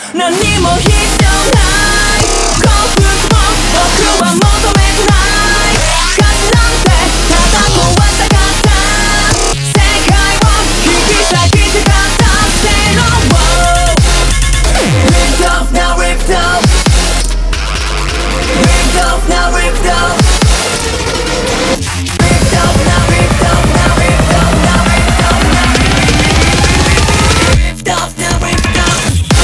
何も必要ない幸福も僕は求めてない価値なんて片方はなかった世界を引き裂きたかった Say no more Ripped off now ripped off Ripped off now ripped off Ripped off now ripped off now ripped off now ripped off now ripped off now ripped off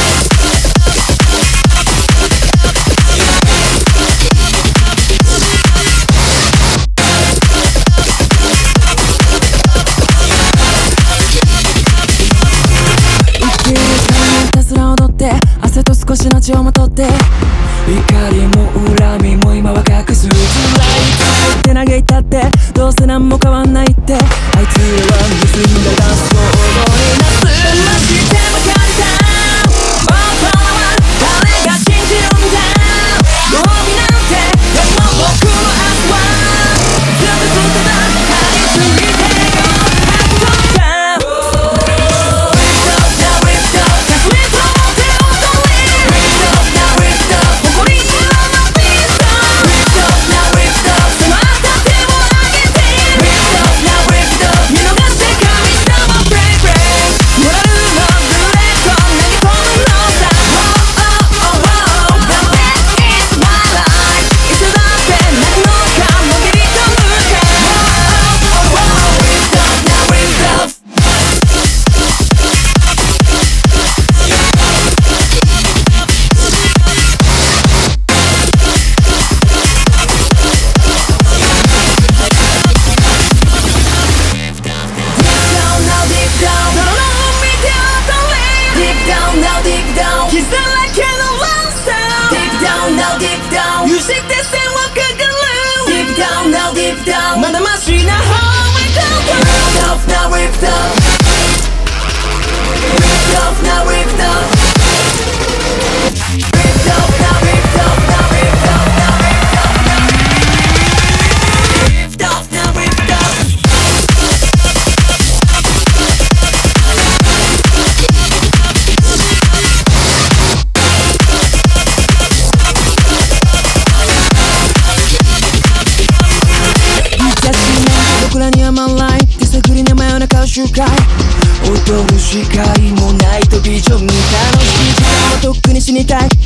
ひたすら踊って汗と少しの血をまとって怒りも恨みも今は隠す辛いって嘆いたってどうせ何も変わんないってあいつらは盗んだダンスを踊りなす騙してなかったもうこのまま誰が信じるんだご褒美なんてでも僕は明日は全部捨てた張り付いてまだマシな方へと Ripped off now ripped off Ripped off now ripped off Ripped off now ripped off now ripped off now ripped off Ripped off now ripped off僕らには満来手探りな真夜中集会踊るしかいもないとビジョンに楽しい時間はとっくに死にたい